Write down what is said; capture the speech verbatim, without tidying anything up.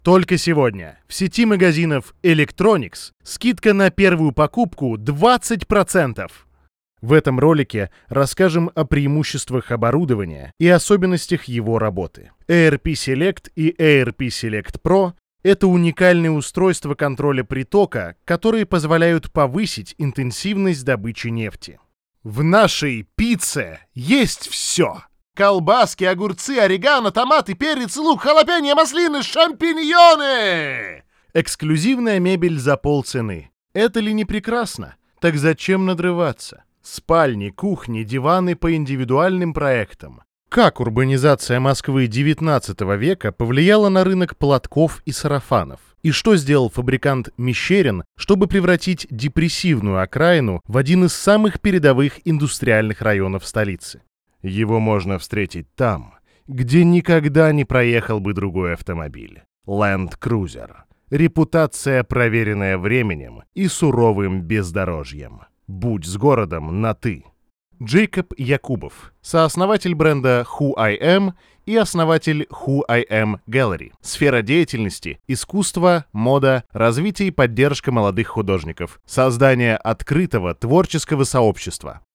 Только сегодня в сети магазинов Electronics скидка на первую покупку двадцать процентов. В этом ролике расскажем о преимуществах оборудования и особенностях его работы. и ар пи Select и и ар пи Select Pro — это уникальные устройства контроля притока, которые позволяют повысить интенсивность добычи нефти. В нашей пицце есть все. Колбаски, огурцы, орегано, томаты, перец, лук, халапеньо, маслины, шампиньоны! Эксклюзивная мебель за полцены. Это ли не прекрасно? Так зачем надрываться? Спальни, кухни, диваны по индивидуальным проектам. Как урбанизация Москвы девятнадцатого века повлияла на рынок платков и сарафанов? И что сделал фабрикант Мещерин, чтобы превратить депрессивную окраину в один из самых передовых индустриальных районов столицы? Его можно встретить там, где никогда не проехал бы другой автомобиль. Land Cruiser. Репутация, проверенная временем и суровым бездорожьем. Будь с городом на «ты». Джейкоб Якубов, сооснователь бренда Who I Am и основатель Who I Am Gallery. Сфера деятельности – искусство, мода, развитие и поддержка молодых художников, создание открытого творческого сообщества.